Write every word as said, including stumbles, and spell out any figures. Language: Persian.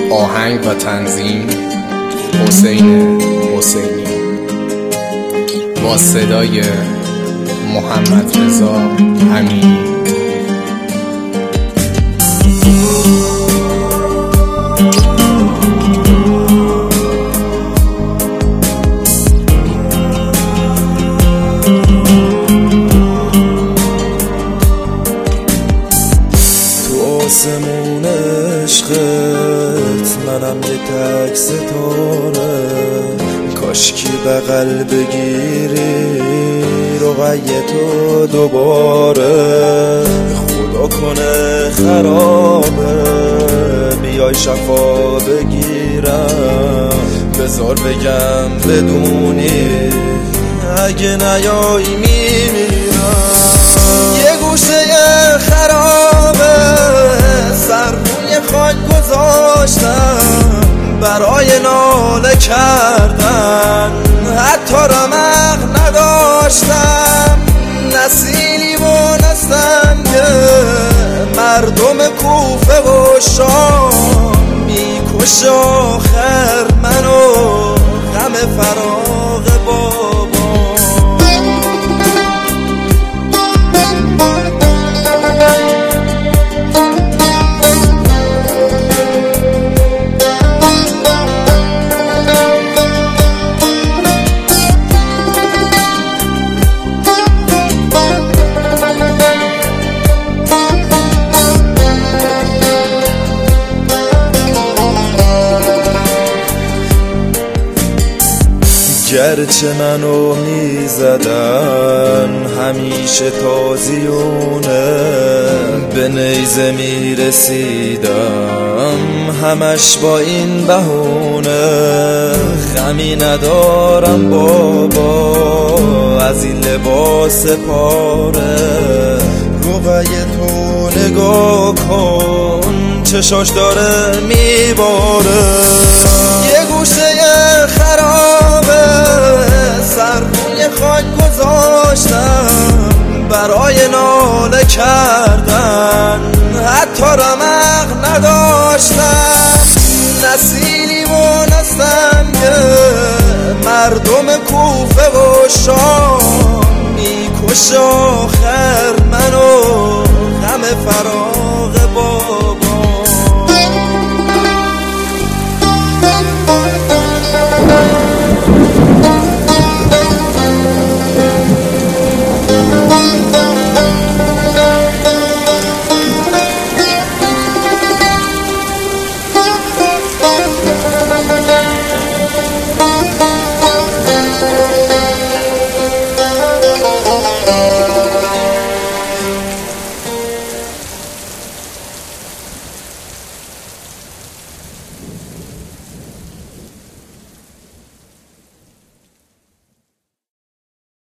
آهنگ و تنظیم حسین حسینی با صدای محمد رضا امینی. آسمون عشقت منم یه تک ستاره، کاشکی بغل بگیری رقیه تو دوباره. خدا کنه خرابه بیای شفا بگیرم، بذار بگم بدونی اگه نیای میمیرم. یه گوشه خرابه سر روی خاک گذاشتم برای ناله کردن، حتی رمق نداشتم. نسیلی بونستم که مردم کوفه و شام میکش آخر منو غم فراغ بابا. گرچه منو میزدن همیشه تازیونه، به نیزه میرسیدم همش با این بهونه. غمی ندارم بابا از این لباس پاره، رقیه تو نگاه کن چشاش داره میباره. یه گوشه خرابه سر روی خاک گذاشتم برای ناله کردن، حتی رمق نداشتم. نسیلی بونستم که مردم کوفه و شام میکش